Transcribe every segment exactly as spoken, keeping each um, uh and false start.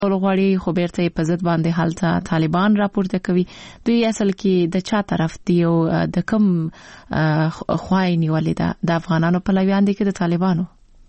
غواړي خو بیرته په ضد باندې حالت طالبان راپورته کوي. دوی اصل کې د چا طرف دی او د کوم خوای نیولې ده؟ د افغانانو په لویان دي کې د طالبانو؟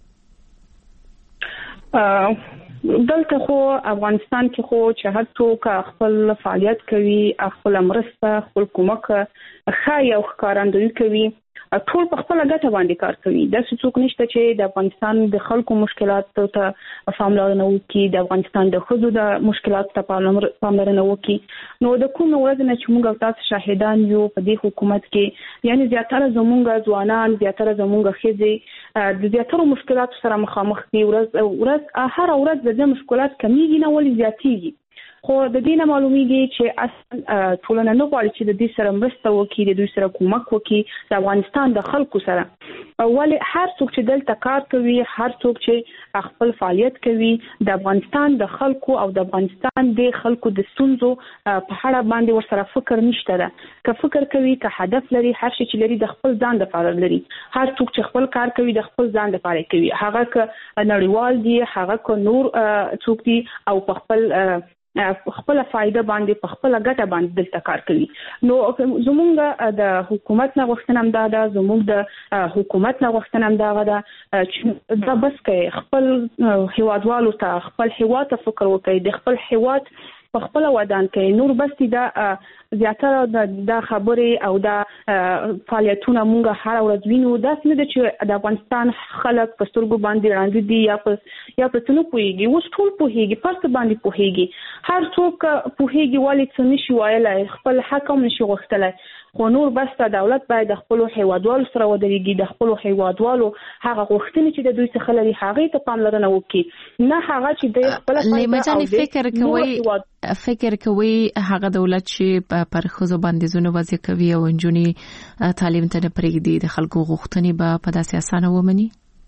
دلته خو افغانستان کې خو چې هر څوک خپل فعالیت کوي، خپل مرسته، خپل کومک خای او ښکارندویي کوي، ټول په خپل ګټه باندې کار کوي. دا څوک نشته چې د افغانستان د خلکو مشکلاتو ته پاملرنه وکړي، د افغانستان د خځو د مشکلاتو ته پاملرنه وکړي. نو د کوم ورځ نه چې موږ تاسو شاهدان یو په دې حکومت کې، یعنی زیاتره زموږ ځوانان، زیاتره زموږ ښځې د زیاتره مشکلاتو سره مخامخ دي. ورځ ورځ هر ورځ د دې مشکلات کمیږي نه ولې زیاتېږي. خو د دې نه معلومیږي چې اصل ټولنه نه غواړي چې د دې سره مرسته وکړي، د دوی سره کومک وکړي، د افغانستان د خلکو سره. ولې هر څوک چې دلته کار کوي، هر څوک چې خپل فعالیت کوي، د افغانستان د خلکو او د افغانستان د خلکو د ستونزو په اړه باندې ورسره فکر نشته ده. که فکر کوي، که هدف لري، هر شي چې لري د خپل ځان لپاره لري. هر څوک چې خپل کار کوي د خپل ځان لپاره کوي، هغه که نړیوال دي، هغه که نور څوک دي، او په خپل خپل فائدہ باندې په خپل ګټه باندې دلته کار کوي. نو زمونږ د حکومت نه غوښتنه هم دا ده، زمونږ د حکومت نه غوښتنه هم دا ده چې دا بس کوي خپل هیوادوالو ته، خپل هیواد ته فکر وکړي، د خپل هیواد په خپل ودان کوي. نور بس دا زیاتره د خبرې او د فعالیتونو موږ هر ورځ وینو. دا څه نه ده چې د افغانستان خلک په سترګو باندې راځي دي یا په یا په څه نه پوهیږي. اوس ټول پوهیږي، پس باندې پوهیږي. هر څوک پوهیږي ولې څه نشي وایلای، خپل حق هم نشي غوښتلای. خو نور بس دولت باید د خپل هیوادوالو سره ودرېږي، د خپل هیوادوالو هغه غوښتنې چې د دوی څخه لري هغه ته پاملرنه وکړي، نه هغه چې د خپل فائدہ او فکر کوي فکر کوي هغه دولت چې پر خزو بندیزونه وضع کوي او انجونی تعلیم ته نه پرېږدي، د خلکو غوښتنې به په داسې اسانه ومني.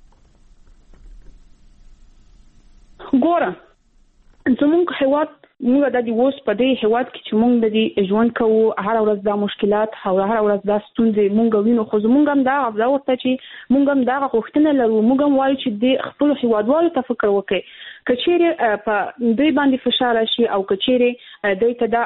ګوره زموږ هیواد، موږ د دې اوس په دې هیواد کې چې موږ د دې ژوند کوو، هر ورځ دا مشکلات او هر ورځ دا ستونزې موږ وینو. خو موږ هم دا غوښتنه ورته چې موږ هم دا غوښتنه لرو، موږ هم وایو چې د خپل هیوادوالو ته فکر وکړي. کچېره په دوی باندې فشار شي او کچېره دوی ته دا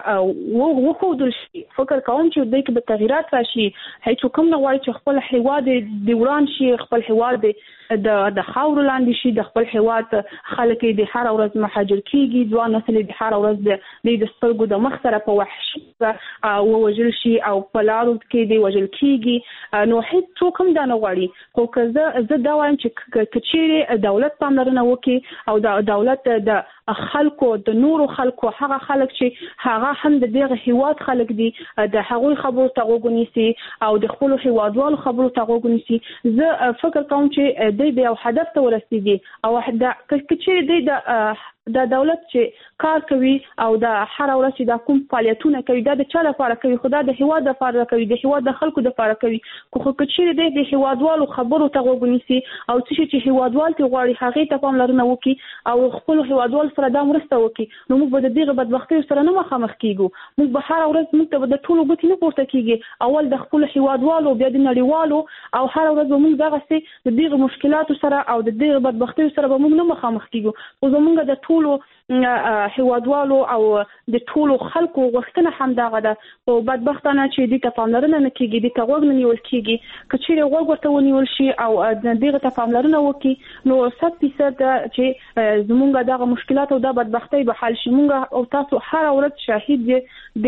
وخودل شي، فکر کوم چې دوی کې به تغیرات راشي. هیڅ کوم نه وایي چې خپل هیواد د وران شي، خپل هیواد د د خاور لاندې شي، د خپل هیواد خلک د هر ورځ مهاجر کیږي، ځوان نسل د هر ورځ د د سترګو د مخ سره په وحشت او وجل شي او په لارو کې دی وجل کیږي. نو هیڅ څوک هم دا نه غواړي. خو که زه زه دا وایم چې کچېره دولت پاملرنه وکړي او د دولت د خلکو، د نورو خلکو، هغه خلک چې هغه هم د دغه هیواد خلک دي، د هغوی خبرو ته غوږ ونیسي او د خپل هیوادوالو خبرو ته غوږ ونیسي. زه فکر کوم چې دوی د یو هدف ته ورسیږي او د کچېره دوی د د دولت چې کار کوي او د هر ورځ چې د کوم فعالیتونه کوي دا د چا لپاره کوي؟ خدا د هیواد لپاره کوي، د هیواد د خلکو لپاره کوي. خو کچېره د هیوادوالو خبرو ته غوږ ونیسي او چې هیوادوال ته غواړي هغه ته پاملرنه وکړي او خپل هیوادوال سره دا مرسته وکړي، نو موږ به د دغه بدبختۍ سره نه مخامخ کیږو. موږ به هر ورځ موږ ته د ټولو ګوتې نه پورته کیږي، اول د خپل هیوادوالو، بیا د نړیوالو، او هر ورځ موږ دغه څه د دغه مشکلاتو سره او د دغه بدبختۍ سره به موږ نه مخامخ کیږو. خو زموږ د ټولو هیوادوالو او د ټولو خلکو غوښتنه هم دغه ده. او بدبختانه چې د پاملرنه نه کیږي، د توګ نه نیول کیږي. کچېره غوږ ورته ونیول شي او دغه ته پاملرنه وکړي، نو صد فیصد چې زموږ دغه مشکلات او د بدبختۍ به حل شي. موږ او تاسو هر ورځ شاهد دي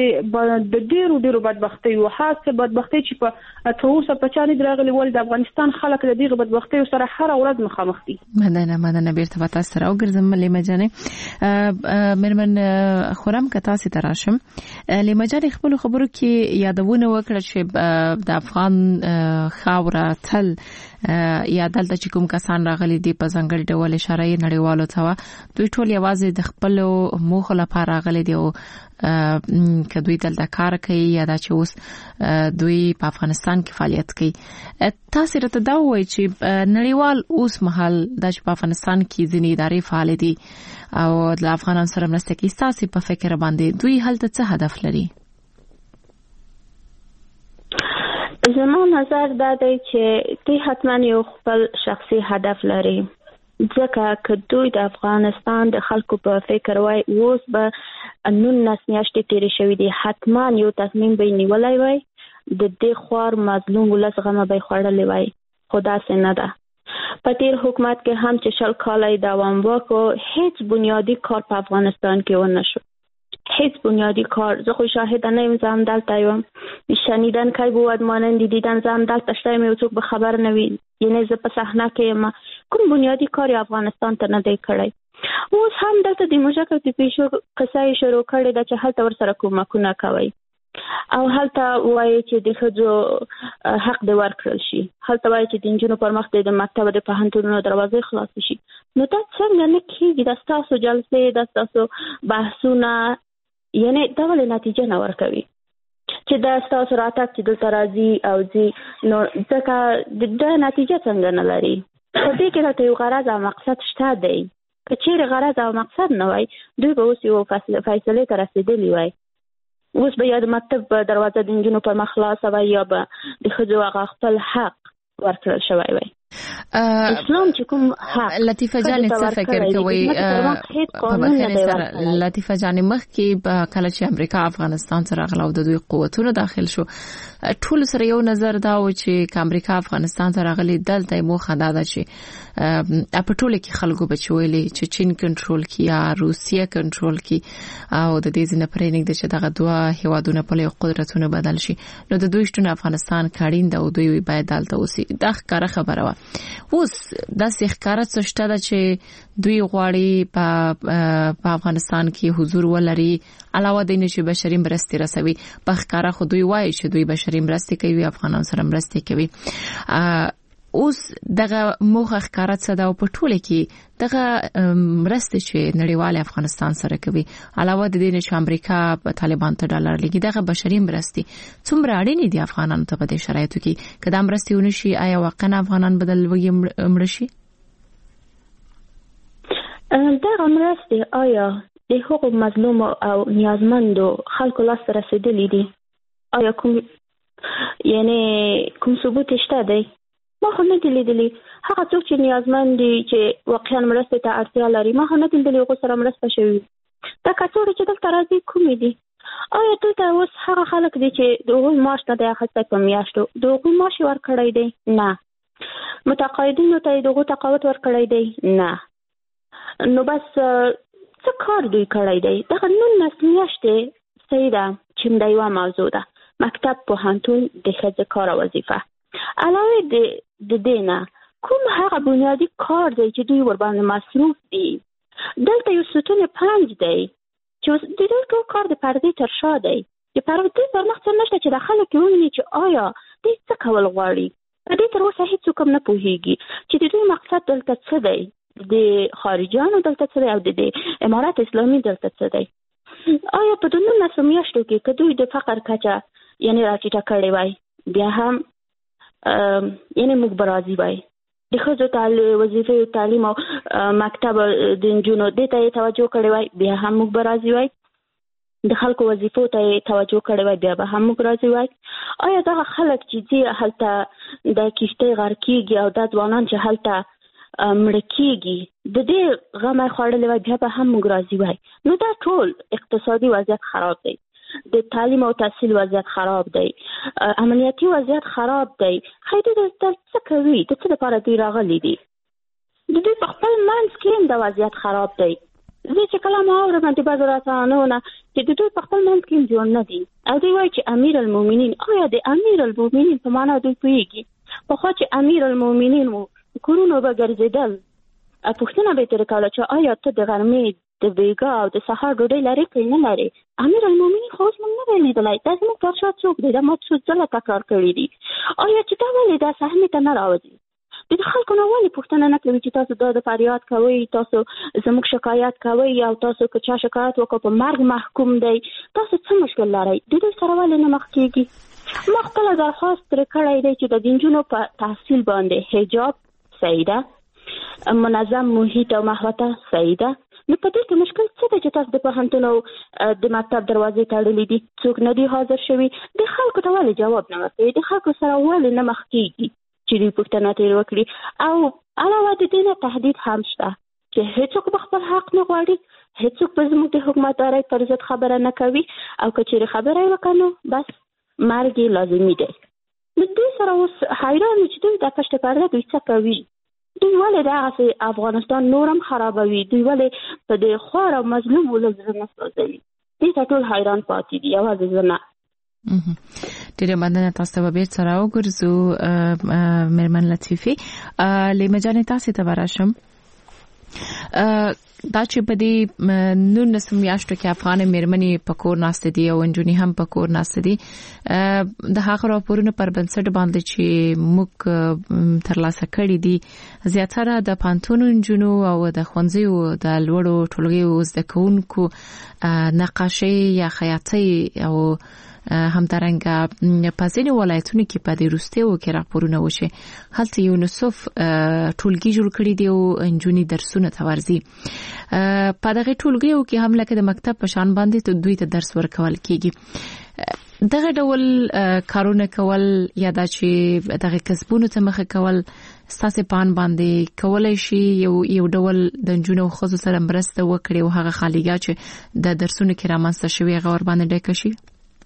د ډیرو ډیرو بدبختۍ او خاصه بدبختۍ چې په توسه په چانه درغلي ول د افغانستان خلک د دغه بدبختۍ سره هر ورځ مخامخ دي. مدنه مدنه بیرته تاسو سره وګرځم لیمه جانې. مرمن خورم که تاسو ته راشم، لیمه جانې خپل خبرو کې یادونه وکړه چې د افغان خاوره تل یا دلته چې کوم کسان راغلي دي په ځنګل ډول اشاره یې نړیوالو ته دوی ټول یوازې د خپل موخو لپاره راغلي دي او که دوی دلته کار کوي یا دا چې اوس دوی په افغانستان کې فعالیت کوي. تاسو راته دا وایي چې نړیوال اوس مهال د په افغانستان کې ځینې ادارې فعال دي او د افغانانو سره مرسته کوي، تاسو په فکر باندې دوی هلته څه هدف لري؟ زما نظر دا دی چې دوی حتما یو خپل شخصي هدف لري. ځکه که دوی د افغانستان د خلکو په فکر وای اوس به نولس میاشتې تیرې شوې دي، حتما یو تصمیم به نیولی وای، د دې خوار مظلوم ولس غمه به خوړلې وای، خو داسې نه ده. په تیر حکومت کې هم چې شل کاله دوام وکړ، هیڅ بنیادی کار په افغانستان کې ونه شو، هیچ بنیادی کار. زه خو شاهده نه یم، زه هم دلته یم، شنیدن کی بود مانند دیدن، زه هم دلته شته یم، یو څوک به خبر نه وي، یعنی زه په صحنه کې یم، کوم بنیادی کار افغانستان ته نه دی کړی. اوس هم دلته د موږک او د پیشو قصه یې شروع کړې ده چې هلته ورسره کومکونه کوي او هلته وایي چې د ښځو حق دې ورکړل شي، هلته وایي چې د نجونو پر مخ د مکتب د پوهنتونونو دروازې خلاصې شي. نو دا څنګه نه کېږي؟ دا ستاسو جلسې، دا ستاسو بحثونه، یعنی دا ولې نتیجه نه ورکوي چې دا ستاسو راتګ چې دلته راځي او ځي، نو ځکه دا نتیجه څنګه نه لري؟ په دې کې راته یو غرض او مقصد شته دی. که چیرې غرض او مقصد نه وای، دوی به اوس یو فیصلې ته رسېدلي وای، اوس به یا د مکتب دروازه د نجونو پر مخ خلاصه وای یا به د ښځو هغه خپل حق ورکړل شوی وای. اسلام چې کوم حق لطیفه جان څه فکر کوي؟ لطیفه جان مخکې کله چې امریکا افغانستان سره غلاو د دوی قوتونو داخل شو، ټول سره یو نظر دا و چې امریکا افغانستان سره غلي دلته مو خدا ده چې په ټوله کې خلکو بچولې چې چین کنټرول کی یا روسیه کنټرول کی او د دې ځنه پرې نګد چې دغه دوه هیوادونه په لوی قدرتونو بدل شي، نو د دوی شتون افغانستان کاړین دا او دوی باید دلته اوسي. دا ښکاره خبره و. اوس د ښکاره څه شته چې دوی غواړي په افغانستان کې حضور ولري، علاوه د نشي بشري مرستې رسوي. په ښکاره خو دوی وایي چې دوی بشري مرستې کوي، افغانان سره مرستې کوي. اوس دغه موخه ښکاره څه ده او په ټوله کې دغه مرستې چې نړیوال افغانستان سره کوي، علاوه د دې چې امریکا په طالبان ته ډالر لګي، دغه بشري مرستې څومره اړینې دي افغانانو ته په دې شرایطو کې؟ که دا مرستې ونشي، آیا واقعا افغانان بدل وي مړ شي؟ دغه مرستې آیا د حقوق مظلوم او نیازمندو خلکو لاس ته رسیدلې دي؟ آیا کوم یعنی کوم ثبوت شته دی؟ ما خو نه دی لیدلی. هغه څوک چې نیازمند دي چې واقعا مرستې ته اړتیا لري، ما خو نه دی لیدلی هغوی سره مرسته شوې. دا کڅوړې چې دلته راځي کومې دي؟ آیا دلته اوس هغه خلک دي چې د هغوی معاش نه دی اخیستی په میاشتو، د هغوی معاش یې ورکړی دی؟ نه. متقاعدینو ته یې د هغوی تقاعد ورکړی دی؟ نه. نو بس څه کار دوی کړی دی؟ دغه نولس میاشتې صحیح ده چې دا یوه موضوع ده، مکتب، پوهنتون، د ښځې کار او وظیفه. علاوه د د دې نه کوم هغه بنیادی کار دی چې دوی ورباندې مصروف دي؟ دلته یو ستون پنج دی چې د دوی ټول کار د پردې تر شا دی. د پردې پر مخ څه نشته چې د خلکو وویني چې آیا دوی څه کول غواړي. په دې تر اوسه هېڅوک هم نه پوهېږي چې د دوی مقصد دلته څه دی، د خارجیانو دلته څه دی او د امارت اسلامي دلته څه دی. آیا په د نولسو میاشتو کې که دوی د فقر کچه یعنې راټیټه کړې وای، بیا هم یعنی موږ به راضي وای. د ښځو وظیفې، تعلیم او مکتب د نجونو دې ته یې توجه کړې وای، بیا هم موږ به راضي وای. د خلکو وظیفو ته یې توجه کړې وای، بیا به هم موږ راضي وای. آیا دغه خلک چې ځي هلته د کښتۍ غرق کېږي او دا ځوانان چې هلته مړه کېږي د دې غم یې خوړلی وای، بیا به هم موږ راضي وای. نو دا ټول اقتصادي وضعیت خراب دی، د تعلیم او تحصیل وضعیت خراب دی، امنیتي وضعیت خراب دی. خیدي دلته څه کوي؟ د څه لپاره دوی راغلي دي؟ د دوی په خپل منځ کې هم د وضعیت خراب دی. زه چې کله ما اورم د بعضو رسنیو نه چې د دوی په خپل منځ کې هم جوړ نه دي او دوی وایي چې امیر المؤمنین. آیا د امیر المؤمنین په معنا دوی پوهېږي؟ پخوا چې امیر المؤمنین و کورونو به ګرځېدل، پوښتنه به یې ترې کوله چې آیا ته د غرمې د بیګا او د سهار ډوډۍ لرې که نه لرې؟ امیر المؤمنین خو اوس موږ نه دی لیدلی. دا زموږ پادشاه څوک دی؟ دا ما څو ځله تکرار کړي دي. آیا چې دا ولې دا صحنې ته نه راوځي؟ د خلکو نه ولې پوښتنه نه کوي چې تاسو دا د فریاد کوئ، تاسو زموږ شکایت کوئ او تاسو که چا شکایت وکړو په مرګ محکوم دی، تاسو څه مشکل لرئ؟ د دوی سره ولې نه مخ کېږي؟ ما خپله درخواست ترې کړی دی چې د نجونو په تحصیل باندې حجاب صحیح ده، منظم محیط او محوطه صحیح ده. نو په دې کې مشکل څه دی چې تاسو د پوهنتون او د مکتب دروازې تړلې دي، څوک نه دي حاضر شوي؟ د خلکو ته ولې جواب نه ورکوي؟ د خلکو سره ولې نه مخ کېږي چې دوی پوښتنه ترې وکړي. او علاوه د دې نه تهدید هم شته چې هیڅوک به خپل حق نه غواړي، هیڅوک به زموږ د حکومتدارۍ پر ضد خبره نه کوي، او که چېرې خبره یې وکړو بس مرګ یې لازمي دی. نو دوی سره اوس حیران یو چې دوی د پشت پرده دوی څه کوي، دوی ولې دغسې افغانستان نور هم خرابوي، دوی ولې په دې خوار او مظلوم ولس زړه نه سوځوي. دې ته ټول حیران پاتې دي، یوازې زه نه. ډیره مننه. تاسو ته به بیرته راوګرځو میرمن لطیفي. لیمه جانې تاسو ته به راشم. دا چې په دې نولس میاشتو کې افغان میرمنې په کور ناستې دي او نجونې هم په کور ناستې دي، د هغه راپورونو پر بنسټ باندې چې موږ ترلاسه کړي دي زیاتره د پانتون نجونو او د ښوونځیو د لوړو ټولګیو زده کوونکو نقاشي یا خیاطۍ او همدارنګه په ځینې ولایتونو کې په دې وروستیو کې راپورونه وشي هلته یونیسف ټولګي جوړ کړي دي او نجونې درسونه ته ورځي. په دغه ټولګیو کې هم لکه د مکتب په شان باندې دوی ته درس ورکول کیږي. دغه ډول کارونه کول یا د چې دغه کسبونو ته مخه کول ستاسو پان باندې کولای شي یو یو ډول د نجونو خو سره مرسته وکړي او هغه خالیګا چې د درسونو کې رامنځته شوی غور باندې ډکه شي.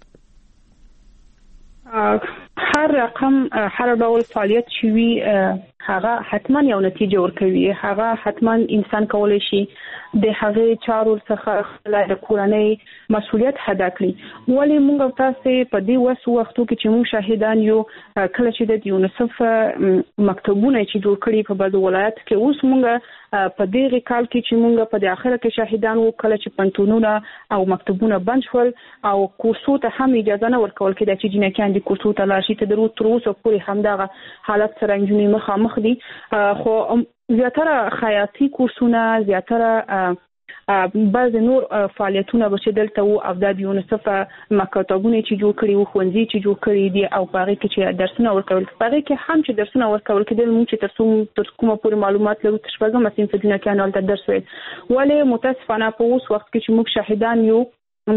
هر رقم هر ډول فعالیت چې وي هغه حتما یو نتیجه ورکوي، هغه حتما انسان کولای شي د هغه چارو څخه د کورنۍ مسؤلیت ادا کړي. ولې موږ تاسو په دې وسو وختو کې چې موږ شاهدان یو کله چې د یونیسف مکتبونه چې جوړ کړي په بعض ولایت کې، اوس موږ په دې کال کې چې موږ په اخر کې شاهدان وو کله چې پنتونونه او مکتبونه بند شول او کورسو ته هم اجازه نه ورکول کېده چې جنکان د کورسو ته لاړ شي. ته درو تر اوسه پورې همدغه حالت سره نجونې مخامخ دي. خو زیاتره خیاطي کورسونه، زیاتره بعض نور فعالیتونه به چې دلته وو او د یونیسف مکتبونه چې جوړ کړي وو، ښوونځي چې جوړ کړي دي او په هغه کې چې درسونه ورکول په هغه کې هم چې درسونه ورکول کېدل موږ چې ترڅو تر کومه پورې معلومات لرو تر شپږم صنف کې نه کېنال درس ویل. ولې متاسفانه په اوس وخت کې چې موږ شاهدان یو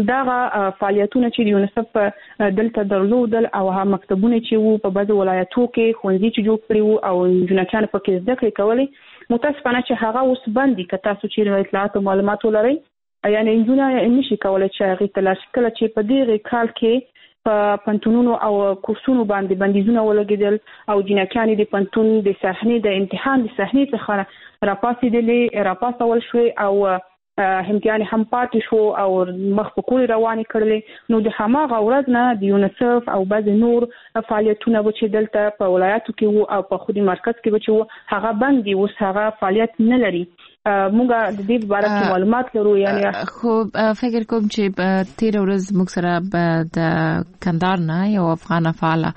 دغه فعالیتونه چې یونیسف دلته درلودل او هغه مکتبونه چې وو په بعض ولایتو کې ښوونځي چې جوړ کړي وو او جنکان په کې زده کړې کولې، متاسفانه چې هغه اوس باندې که تاسو چې اطلاعات او معلومات ولرئ یعنی انجونه نشي کولای چې هغه تلاش کله چې په دې کال کې په پنتونونو او کورسونو باندې بندیزونه ولګیدل او جنکان د پنتون د صحنې د امتحان د صحنې څخه راپاسېدلې راپاسول شوې او همکان هم پاتې شو او مخ په کول روانې کړلې. نو د هماغه ورځ نه د یونیسف او بعض نور فعالیتونه چې دلته په ولایتو کې وو او په خودي مرکز کې چې وو هغه بند دي، اوس هغه فعالیت نه لري. موږ د دې باره کې معلومات لرو. یعنی خو فکر کوم چې تیر ورځ موږ سره د کندهار نه یو افغان فعال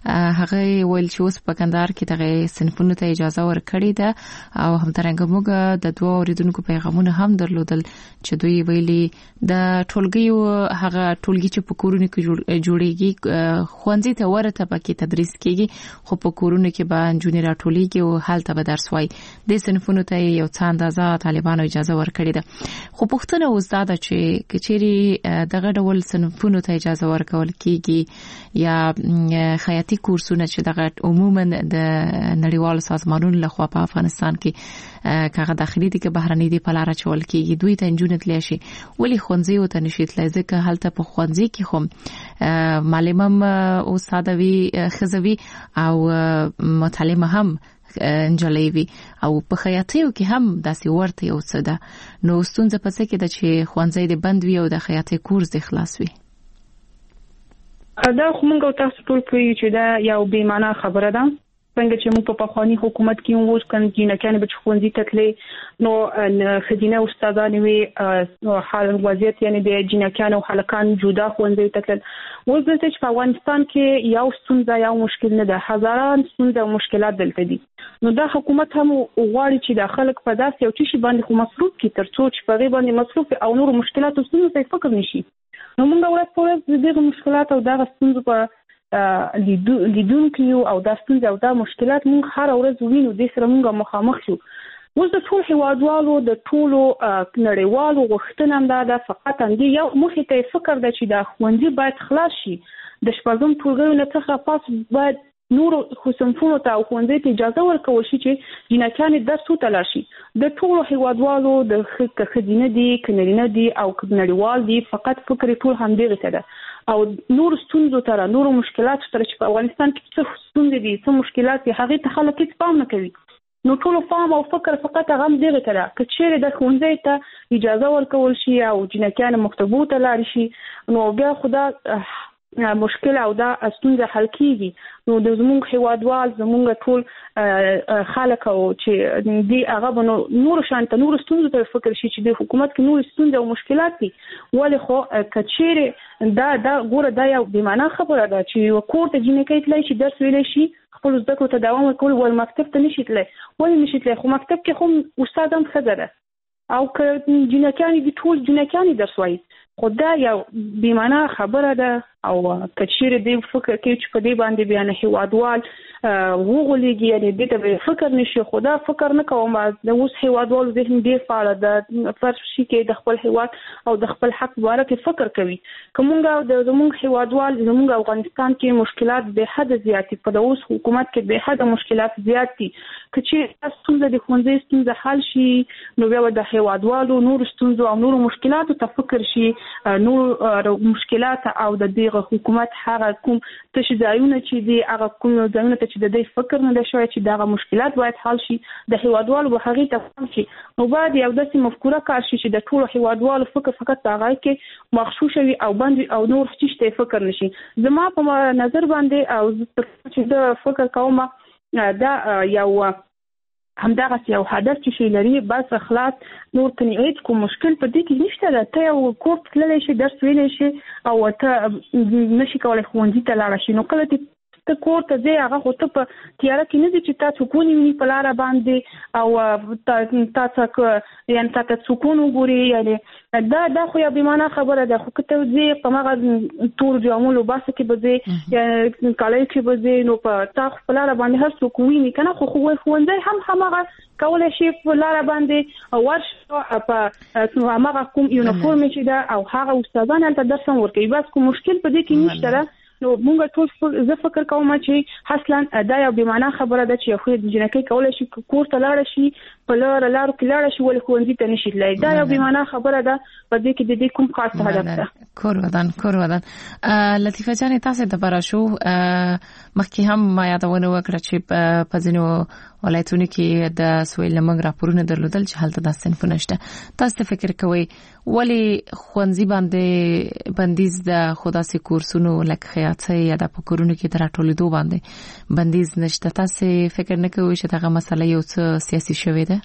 هغه ویل چې اوس په کندهار کې دغه صنفونو ته اجازه ورکړې ده او همدارنګه موږ د دوه اوریدونکو پیغامونه هم درلودل چې دوی ویلي د ټولګیو هغه ټولګي چې په کورونو کې جوړیږي ښوونځي ته ورته پکې تدریس کیږي خو په کورونو کې به نجونې راټولېږي او هلته به درس وایي. د صنفونو ته یو څه اندازه طالبانو اجازه ورکړې ده. خو پوښتنه اوس دا ده چې کچېرې دغه ډول صنفونو ته اجازه ورکول کیږي یا خیاطي کورسونه چې دغه عموما د نړیوالو سازمانونو لخوا په افغانستان کې کاغه داخلي دي که بهرني دي په لار چول کېږي دوی ته نجونې تللی شي، ولې ښوونځي ته نشي تللی؟ ځکه هلته په ښوونځي کې خو معلم هم استاد وي ښځه وي او متعلمه هم نجلۍ وي او په خیاطیو کې هم داسې ورته یو څه ده. نو ستونزه په څه کې ده چې ښوونځي د بند وي او د خیاطۍ کورس د خلاص وي؟ دا خو موږ تاسو ټول کوي چې دا یو بې معنا خبره ده. څنګه چې موږ په پخوانی حکومت کې اوس کنه جنکان به ښوونځي ته تللې نو خدینه استادان وي او حال وضعیت یعنی د جنکان او هلکان جدا ښوونځي ته تلل. اوس دلته چې په افغانستان کې یو ستونزه یو مشکل نه ده، هزاران ستونزې او مشکلات دلته دي. نو دا حکومت هم غواړي چې د خلک په داسې یو څه باندې خو مصروف کړي ترڅو چې په غي باندې مصروف او نور مشکلات او ستونزې فکر نشي. نو موږ ورته په ورځ دغه مشکلات او دغه ستونزې په لیدونکو او د ستونزې او د مشکلات موږ هر ورځ وینو، د سره موږ مخامخ شو. اوس د ټول هیوادوالو د ټولو نړیوالو غوښتنه هم ده فقط اندي یو مخې ته فکر ده چې د ښوونځي باید خلاص شي. د شپږم ټولګیو نه څخه پاس باید نور خصوصونو ته او ښوونځي ته اجازه ورکول شي چې جنکیان درس وتلل شي. د ټولو هیوادوالو د خدینه دي کنرینه دي او نړیوال دي فقط فکر ټول هم دغه څه ده او نور ستونزو تر نور مشکلات تر چې په افغانستان کې څه ستونزې دي څه مشکلات دي هغه ته خلک هیڅ پام نه کوي. نو ټول فهم او فکر فقط هغه دغه څه ده چې چیرې د ښوونځي ته اجازه ورکول شي او جنکیان مکتبو ته لاړ شي نو بیا خدا مشکل او دا ستونزه حل کیږي. نو د زموږ هیوادوال زموږ ټول خلک او چې دی هغه بنو نور شانته نور ستونزو ته فکر شي چې د حکومت کې نور ستونزې او مشکلات دي ولې خو کچېره دا دا ګوره دا یو بې معنا خبره ده چې کور ته جنکۍ تللی چې درس ویلی شي خپل زده کړو ته دوام ورکول ول مکتب ته نشي تللی ولې نشي تللی خو مکتب کې خو استاد هم ښځه ده او که جنکیانې دي ټول جنکیانې درس وایي خو دا یو بې معنا خبره ده او کچېره دی فکر کوي چې په دې باندې بیا نه هیوادوال وغولېږي یعنې دې ته به فکر نشي خو دا فکر نه کوم د اوس هیوادوالو ذهن ډېر فعاله ده فرض شي کې د خپل هیواد او د خپل حق باره کې فکر کوي که مونږ د زموږ هیوادوال زموږ افغانستان کې مشکلات بې حده زیات دي په د اوس حکومت کې بې حده مشکلات زیات دي که چې ستونزه د ښوونځي ستونزه حل شي نو بیا به د هیوادوالو نورو ستونزو او نورو مشکلاتو ته فکر شي نور مشکلات او د دغه حکومت هغه کوم تش ځایونه چې دي هغه کوم ځایونه ته چې د دې فکر نه شوی چې دغه مشکلات باید حل شي د هیوادوالو به هغې ته فهم شي نو باید یو داسې مفکوره کار شي چې د ټولو هیوادوالو فکر فقط په هغه کې مخشوش وي او باندې او نور هیڅ ته فکر نشي. زما په نظر باندې او چې د فکر کوم دا یو همدغه یو هدف چې شي لري بس اخلاص نور تنعید کوم مشکل په دې کې نشته ده. ته یو کور تللی شي درس ویلی شي او ته نشي کولی ښوونځي ته لاړه شي نو کله چې ته کور ته ځې هغه خو ته په تیاره کې نه دي چې تا څوک ونیوي په لاره باندې او تا څه یعنې تا ته سکون وګوري یعنې دا دا خو یو بې معنا خبره ده خو که ته ځې په هماغه تورو جامو لباسه کې به ځې یا کالیو کې به ځې نو په تا خو په لاره باندې هر څوک ویني که نه خو ښوونځی هم هماغه کولی شي په لاره باندې ورشه په هماغه کوم یونیفورم چې ده او هغه استادان هلته درس هم ورکوي بس کوم مشکل په دې کې نشته ده. نو مونږ ټول زه فکر کوم چې اصلا دا یو بې معنا خبره ده چې یو جنکۍ کولی شي کور ته لاړه شي په لاره لارو کې لاړه شي ولې ښوونځي ته نشي تللی دا یو بې معنا خبره ده په دې کې د دې کوم خاص هدف ده. کور ودان کور ودان لطیفه جانې تاسو د براشو مخکې هم ما یادونه وکړه چې په ځینو ولایتونو کې د سویل لمنګ راپورونه درلودل چې هلته د صنفونه شته تاسو فکر کوئ ولې ښوونځي باندې بندیز د خداسي کورسونو لکه خیاطۍ یا د پکورونو کې تر ټولېدو باندې بندیز نشته تاسو فکر نه کوئ چې دغه مسله یو څه سیاسي شوې ده؟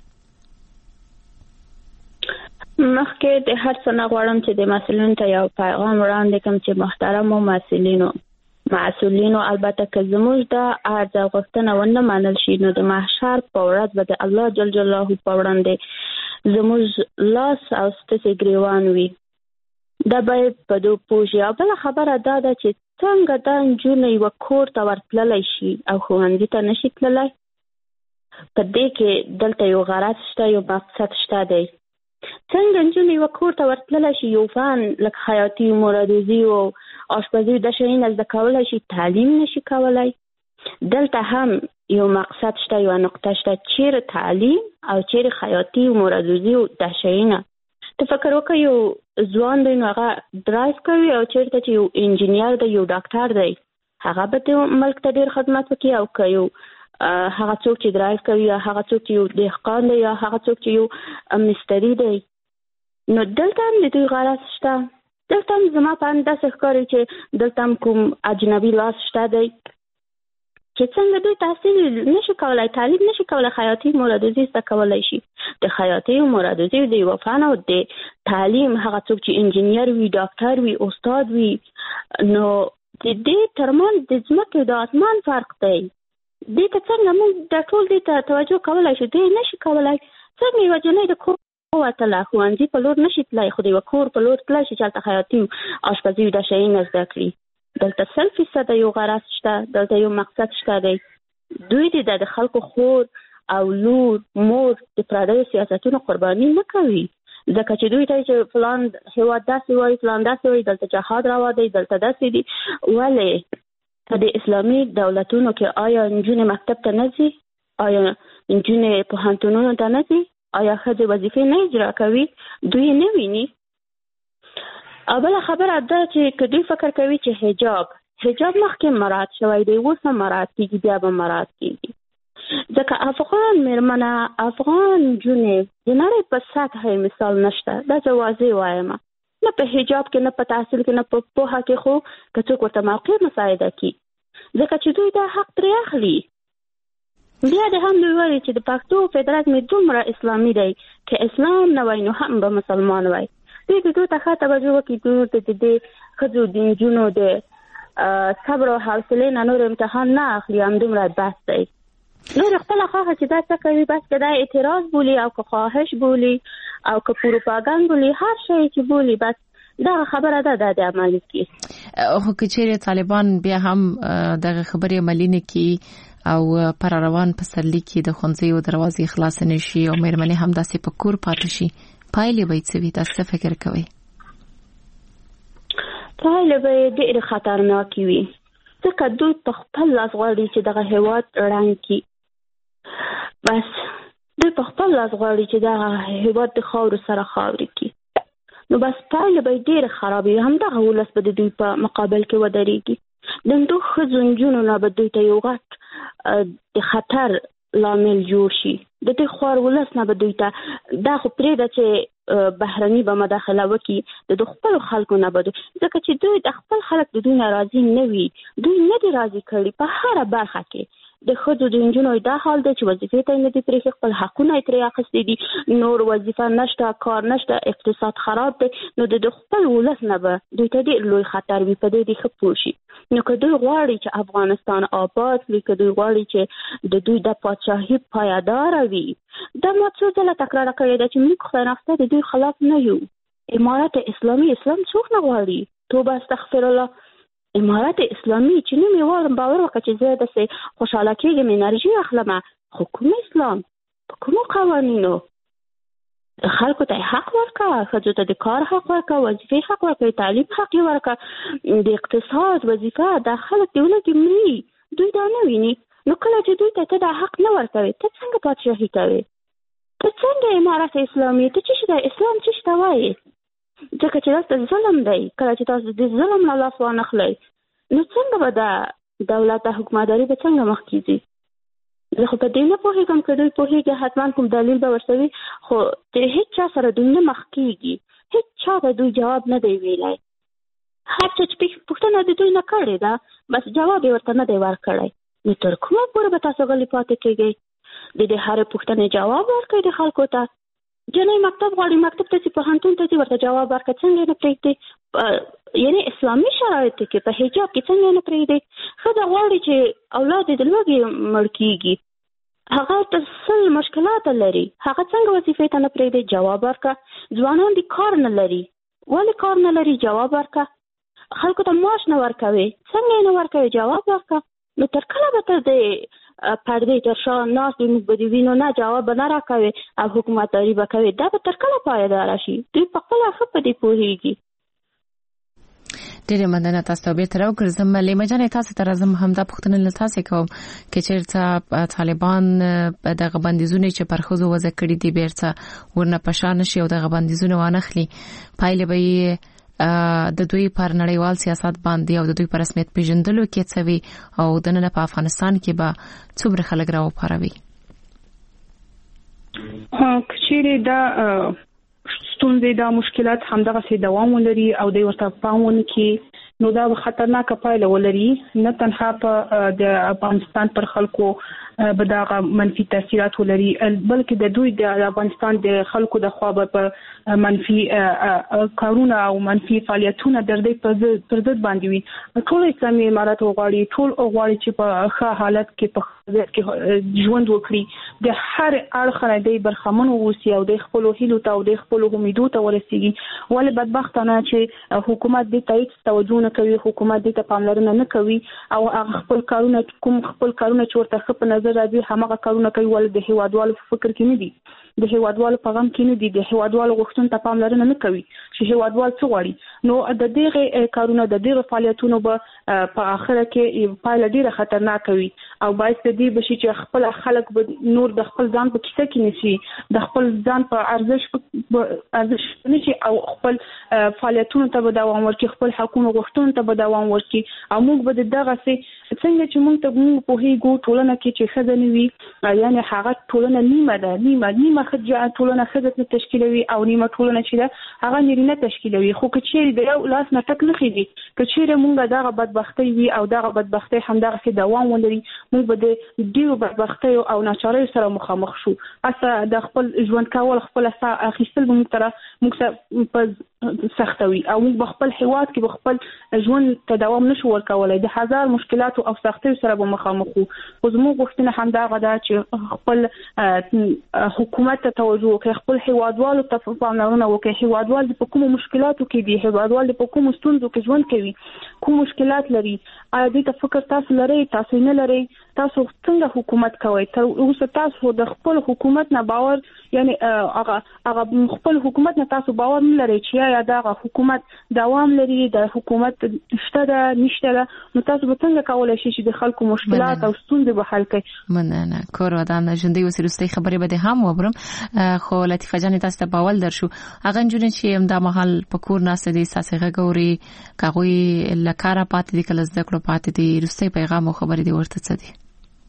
مخکې د هر څه نه غواړم چې د مسؤلینو ته یو پیغام وړاندې کړم چې محترمو مسؤلینو مسؤلینو البته که زموږ د عرض او غوښتنه ونه منل شي نو د محشر په ورځ به د الله جل جلاله په وړاندې زموږ لاس او ستاسو ګریوان وي دا باید په دو پوه شي. او بله خبره دا ده چې څنګه دا نجونې یوه کور ته ورتللی شي او ښوونځي ته نشي تللی په دې کې دلته یو غرض شته یو مقصد شته دی. څنګه نجونې یوه کور ته ورتللی شي یو فن لکه خیاطي مرادوزي او آشپزي د شیانو زده کولی شي تعلیم نشي کولی دلته هم یو مقصد شته یو نقطه شته چیرې تعلیم او چیرې خیاطي او مرادوزي د شیانو ته فکر وکړه یو ځوان دی نو هغه ډرایو کوي او چیرته چې یو انجینیر دی یو ډاکټر دی هغه به د ملک ته ډېر خدمت وکړي او که یو هغه څوک چې ډرایو کوي یا هغه څوک چې یو دهقان دی یا هغه څوک چې یو مستري دی نو دلته هم د دوی غرض شته دلته هم زما په اند داسې ښکاري چې دلته هم کوم اجنبي لاس شته دی چې څنګه دوی تحصیل نشي کولی تعلیم نشي کولی خیاطي مرادوزي زده کولی شي د خیاطي او مرادوزي د یوه فن او د تعلیم هغه څوک چې انجینیر وي ډاکټر وي استاد وي نو د دې ترمنځ د ځمکې د اسمان فرق دی دې ته څنګه موږ دا ټول دې ته توجه کولی شو دوی نشي کولی څنګه یوه جنۍ د کور وتله ښوونځي په لور نشي تللی خو د یوه کور په لور تللی شي چې هلته خیاطي آشپزي دا شیونه زده کړي دلته سل فیصده یو غرض شته دلته یو مقصد شته دی دوی دې د خلکو خور او لور مور د پردیو سیاستونو قرباني نه کوي ځکه چې دوی ته چې فلان هېواد داسې وایي فلان داسې وایي دلته جهاد روا دی دلته داسې دي ولې په د اسلامي دولتونو کې آیا نجونې مکتب ته نه ځي؟ آیا نجونې پوهنتونونو ته نه ځي؟ آیا ښځې وظیفې نه اجرا کوي؟ دوی نه ویني. او بله خبره ده چې که دوی فکر کوي چې حجاب حجاب مخکې مراعات شوی دی، اوس هم مراعات کېږي، بیا به مراعات کېږي. ځکه افغان مېرمنه، افغان نجونې د نړۍ په سطحه مثال نشته. دا زه واضح وایم، نه په حجاب کې، نه په تحصیل کې، نه په پوهه کې، خو که څوک ورته موقع مساعده کړي، ځکه چې دوی دا حق ترې اخلي. بیا د هم دوی وایي چې د پښتو فدرالېزم دومره اسلامي دی، که اسلام نه وای نو هم به مسلمان وای. دوی د دوی ته ښه توجه وکړي، دوی ته د دې ښځو د نجونو د صبر او حوصلې نه نور امتحان نه اخلي، همدومره بس دی. نور خپله خواهه چې دا څه کوي، بس که دا اعتراض بولي او که خواهش بولي او که پروپاګاندا بولي، هر شی چې بولي، بس دغه خبره ده دا د عملي کړي. خو که چیرې طالبان بیا هم دغه خبرې عملي نه کړي او پر روان پسرلي کې د ښوونځیو دروازې خلاص نه شي او مېرمنې هم داسې په کور پاتې شي، پایلې به یې څه وي؟ تاسو څه فکر کوئ؟ پایلې به یې ډېرې خطرناکې وي، ځکه دوی په خپل لاس غواړي چې دغه هېواد ړنګ کړي. بس دوی په خپل لاس غواړي چې دغه هېواد د خاورو سره خاورې کړي. نو بس پایلې به یې ډېرې خرابې وي. همدغه ولس به د دوی په مقابل کې ودرېږي. د دوی ښځو نجونو نه به دوی ته یو غټ د خطر لامل جوړ شي. د دې خوار ولس نه به دوی ته دا خو پرېږده چې بهرني به مداخله وکړي، د خپلو خلکو نه به دوی، ځکه چې دوی د خپل خلک د دوی نه راضي نه وي. دوی نه دي راضي کړي په هره برخه کې. د ښځو د نجونو دا حال دی چې وظیفې ته یې نه دي پرېښي، خپل حقونه یې ترې اخیستي دي، نور وظیفه نشته، کار نشته، اقتصاد خراب دی. نو د خپل ولس نه به دوی ته ډېر لوی خطر وي، په دې دې ښه پوه شي. نو که دوی غواړي چې افغانستان آباد وي، که دوی غواړي چې د دوی د پاچاهي پایداره وي، دا ما څو ځله تکرار کړې ده چې موږ خدای نخته د دوی خلاف نه یو. امارت اسلامي اسلام څوک نه غواړي؟ توبه استغفر الله. امارت اسلامي چې نوم یې واورم باور وکړه چې زه داسې خوشحاله کېږم، انرژي اخلم. خو کوم اسلام؟ په کومو قوانینو؟ خلکو ته حق ورکړه، ښځو ته د کار حق ورکړه، وظیفې حق ورکړه، تعلیم حق یې ورکړه، د اقتصاد وظیفه. دا خلک د ولږې مري، دوی دا نه ویني. نو کله چې دوی ته ته دا حق نه ورکوي، ته څنګه پادشاهي کوې؟ ته څنګه امارت اسلامي؟ ته څه شي دی اسلام څه شي ته وایې؟ ځکه چې داسې ظلم دی. کله چې تاسو د ظلم نه لاس وانخلئ، نو څنګه به دا دولت د حکومتداري به څنګه مخکې ځي؟ زه خو په دې نه پوهېږم، که دوی پوهېږي حتما کوم دلیل به ورته وي، خو د هېڅ چا سره دوی نه مخ کېږي، هېڅ چا ته دوی جواب نه دی ویلی. هر چا چې پوښتنه د دوی نه کړې ده، بس جواب یې ورته نه دی ورکړی. نو تر کومه پورې به تاسو غلي پاتې کېږئ؟ د دې هرې پوښتنې جواب ورکړئ د خلکو ته. جنۍ مکتب غواړي، مکتب ته ځي، پوهنتون ته ځي، ورته جواب ورکړه. څنګه یې نه پرېږدي؟ یعنې اسلامي شرایطو کې په حجاب کې څنګه یې نه پرېږدي؟ ښځه غواړي چې اولاد یې د لوږې مړ کېږي، هغه ته سل مشکلات لري، هغه څنګه وظیفې ته نه پرېږدي؟ جواب ورکړه. ځوانان دي کار نه لري، ولې کار نه لري؟ جواب ورکړه. خلکو ته معاش نه ورکوي، څنګه یې نه ورکوي؟ جواب ورکړه. نو تر کله به ته د پردې تر شا ناست وي، موږ به دې وینو، نه جواب به نه راکوي او حکومتداري به کوي. دا به تر کله پایداره شي؟ دوی په خپله ښه په دې پوهېږي. ډېرې مننه. تاسو ته بېرته راوګرځم. لیما جانې، تاسو ته راځم، همدا پوښتنه له تاسې کوم که چېرته طالبان دغه بندیزونه چې پر ښځو وضع کړي دي بېرته ورنه په شا نه شي او دغه بندیزونه وانخلي، پایلې به یې د دوی پر نړیوال سیاست باندې او د دوی پر رسمیت پیژندلو کې څه وي او دننه په افغانستان کې به څومره خلک راوپاروي؟ که چیرې دا ستونزې، دا مشکلات همدغه سي دوام ولري او د ورته پام ونه کړي، نو دا خطرناکه پایله ولري. نه تنها په د افغانستان پر خلکو به دا منفي تاثیرات ولري، بلکې د دوی د افغانستان د خلکو د خوا به منفي کارونه او منفي فعالیتونه د دې پر ضد باندې وي. ټول اسلامي امارات غواړي، ټول غواړي چې په ښه حالت کې په کې ژوند وکړي، د هر اړخ نه دی برخمن اوسي او د خپل هیلو ته او د خپل امیدو ته ورسیږي. ولې بدبختانه چې حکومت دې ته هیڅ توجه نه کوي، حکومت دې ته پاملرنه نه کوي او خپل کارونه کوم خپل کارونه چې ورته په نظر راځي همغه کارونه کوي. ولې د هیوادوالو په فکر کې نه دي، د هیوادوالو په غم کې نه دي، د هیوادوالو غوښتنو ته پاملرنه نه کوي چې هیوادوال څه غواړي. نو د دې کارونه د دې فعالیتونو به په اخر کې پایله ډیره خطرناک وي او باعث د دې بشي چې خپل خلک به نور د خپل ځان په کیسه کې نشي د خپل ځان په ارزش ارزش نشي او خپل فعالیتونو ته به دوام ورکړي خپل حقوقو غوښتنو ته به دوام ورکړي او موږ به دغه څه څنګه چې موږ ته موږ په هیګو ټولنه کې چې خزنه وي یعنی هغه ټولنه نیمه ده نیمه نیمه خځه ټولنه خزه تشکیلوي او نیمه ټولنه چې ده هغه نرینه تشکیلوي خو کچېری د یو لاس نه ټک نه خېږي کچېری موږ دغه بدبختی وي او دغه بدبختی همدغه کې دوام ولري موږ به د ډیرو بدبختی او ناچارۍ سره مخامخ شو اسه د خپل ژوند کول خپل اخیستل موږ تر موږ په سختوي او موږ خپل هیواد کې خپل ژوند ته دوام نشو ورکولای د هزار مشکلات او سختۍ سره به مخامخ وو خو زموږ غوښتنه همدغه ده چې خپل حکومت ته توجه وکړي خپل هیوادوالو ته پاملرنه وکړي هیوادوال په کومو مشکلاتو کې دي هیوادوال په کومو ستونزو کې ژوند کوي کوم مشکلات لري آیا دې ته فکر تاسو لرئ تاسو نه لرئ تاسو څنګه حکومت کوئ تر اوسه تاسو د خپل حکومت نه باور یعنی هغه هغه خپل حکومت نه تاسو باور نه لرئ چې یا دا حکومت دوام لري د حکومت شته ده نشته ده نو تاسو به څنګه کولای شئ چې د خلکو مشکلات او ستونزې به حل کړئ مننه کور ودان ژوندۍ وسیلستي خبرې به هم وبرم خو لطیفه جان تاسو ته باول درشو هغه جون چې دا محل پکور ناسه دي ساسغه ګوري کاغوي لکاره پاتې دي کله زده کړو پاتې دي رسته پیغام او خبرې دي ورته څه دي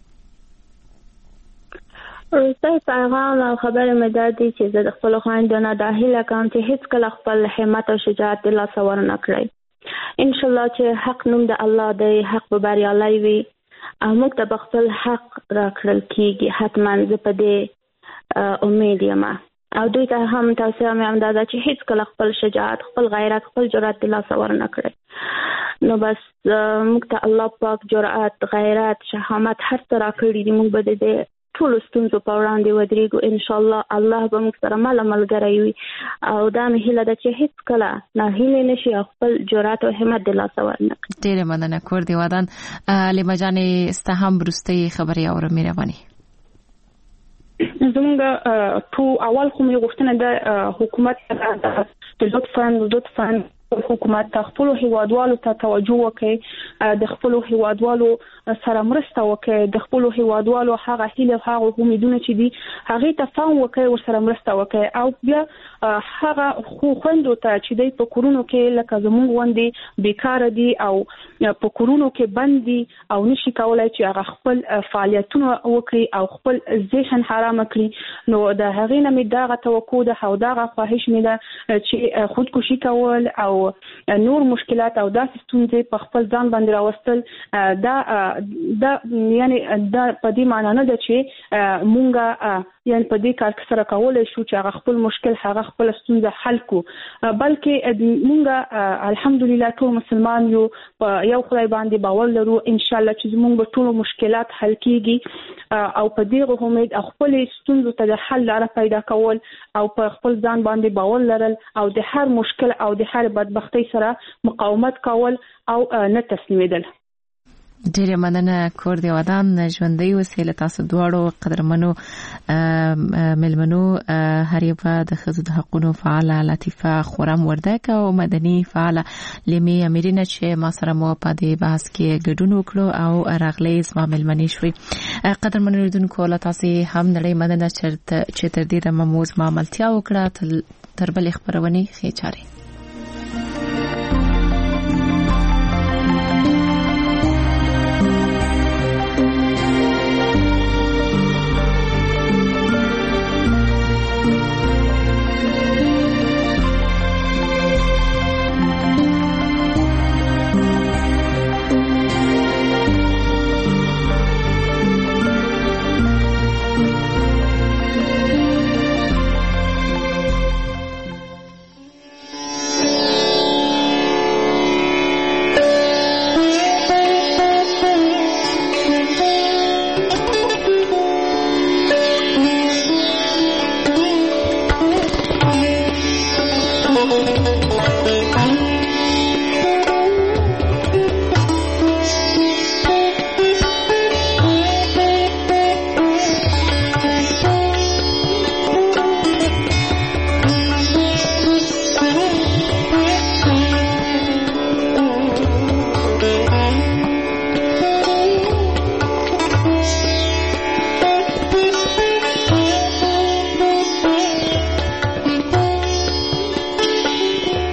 رسته پیغام او خبرې مې دا دي چې زه د خپل خويندانو د هیله کوم چې هیڅ کله خپل همت او شجاعت د لاس ور نه کړی ان شاء الله چې حق نوم د الله دی حق به بریالي وي او موږ ته خپل حق راکړل کیږي حتما زه په دې امید یم او دوی ته هم تاسو هم اندازه چې هیڅ کله خپل شجاعت خپل غیرت خپل جرأت د لاس ور نه کړی نو بس موږ ته الله پاک جرأت غیرت شهامت هر څه راکړي دي موږ به دې ټول ستونزو په وړاندې ودرېږو ان شاء الله الله به موږ سره مل ملګری وي او دا مې هیله ده چې هیڅ کله نه هیله نشي خپل جرأت او همت د لاس ور نه کړي ډېر مننه کور دی ودان لیما جانې استهم برسته خبري او مهرباني زموږ ټو اول کوم غوښتنه د حکومت ته لطفاً لطفاً حکومت ته خپل هیوادوالو ته توجه وکړي د خپل هیوادوالو سره مرسته وکړي د خپل هیوادوالو هغه هیله هغه امیدونه چې دي هغه ته فهم وکړي او سره مرسته وکړي او بیا هغه خو خوندو ته چې د پکورونو کې لکه زموږ وندي بیکار دي او پکورونو کې بندي او نشي کولای چې هغه خپل فعالیتونه وکړي او خپل ذهن حرام کړي نو د هغې نه مې دغه توقع ده او دغه خواهش مې ده چې خودکشي کول او نور مشکلات او داسې ستونزې په خپل ځان باندې راوستل دا دا یعنی دا په دې معنی نه ده چې مونږه یعنی په دې کار سره کولای شو چې هغه خپل مشکل هغه خپل ستونزه حل کو بلکې مونږه الحمدلله ټول مسلمان یو په یو خدای باندې باور لرو ان شاء الله چې مونږ به ټول مشکلات حل کیږي او په دې امید خپل ستونزو ته د حل لاره پیدا کول او په خپل ځان باندې باور لرل او د هر مشکل او د هر بدبختی سره مقاومت کول او نه تسلیمیدل ډیره مننه کور دی ودان ژوندۍ وسیله تاسو دواړو قدرمنو ملمنو هریبه د خزو د حقوقو فعال لطیفه خورم وردک او مدني فعال لیمي امیرینه چې ما سره مو په دې بحث کې ګډون وکړو او راغلی اسما ملمنی شوي قدرمنو لیدونکو له تاسو هم نړۍ مننه چې تر دې رموز ما عملتیا وکړه تر بل خبرونه خې چاري